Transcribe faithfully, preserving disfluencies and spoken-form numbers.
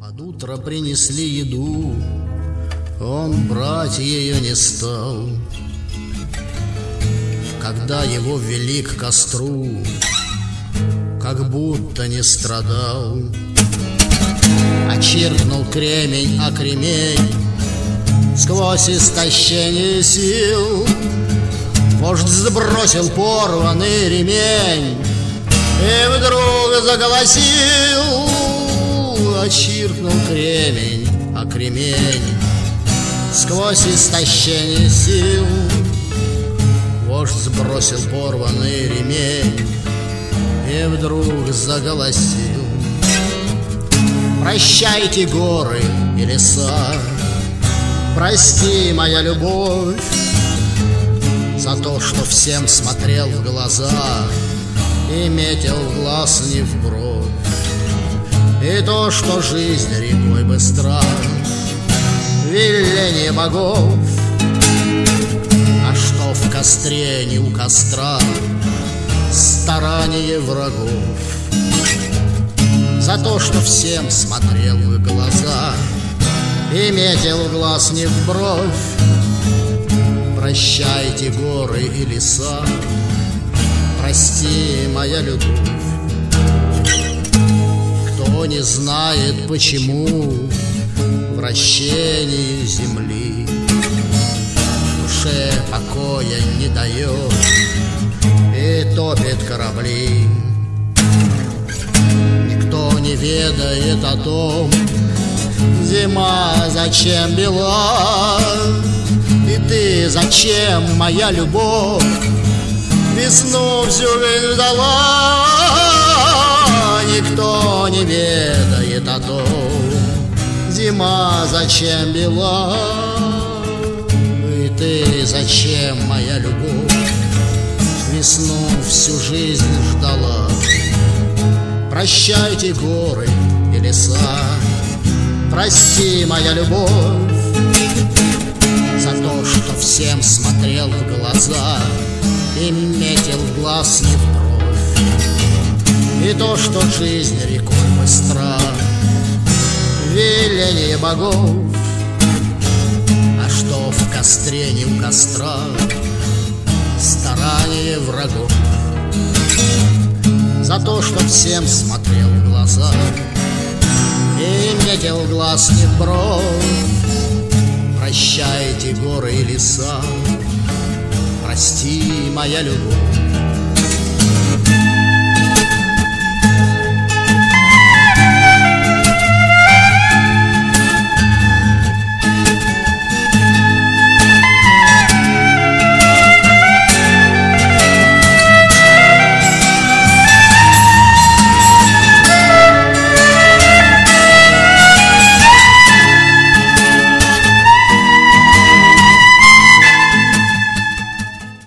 Под утро принесли еду, он брать ее не стал. Когда его ввели к костру, как будто не страдал. Очеркнул кремень о кремень, сквозь истощение сил вождь сбросил порванный ремень и вдруг заголосил. Очеркнул кремень о кремень, сквозь истощение сил вождь сбросил порванный ремень и вдруг заголосил. Прощайте горы и леса, прости, моя любовь, за то, что всем смотрел в глаза и метил в глаз не в бровь. И то, что жизнь рекой быстра, веление богов, а что в костре не у костра, старание врагов. За то, что всем смотрел в глаза и метил в глаз не в бровь. Прощайте горы и леса, прости, моя любовь. Кто не знает, почему вращение земли душе покоя не дает и топит корабли. Никто не ведает о том, зима зачем бела, и ты зачем, моя любовь, весну всю жизнь ждала. Никто не ведает о том, зима зачем бела, и ты зачем, моя любовь, весну всю жизнь ждала. Прощайте горы и леса, прости, моя любовь, за то, что всем смотрел в глаза и метил в глаз не в бровь. И то, что жизнь рекой быстра, веление богов, а что в костре не у костра, старание врагов. За то, что всем смотрел в глаза и метил в глаз не в бровь. Прощайте горы и леса, прости, моя любовь.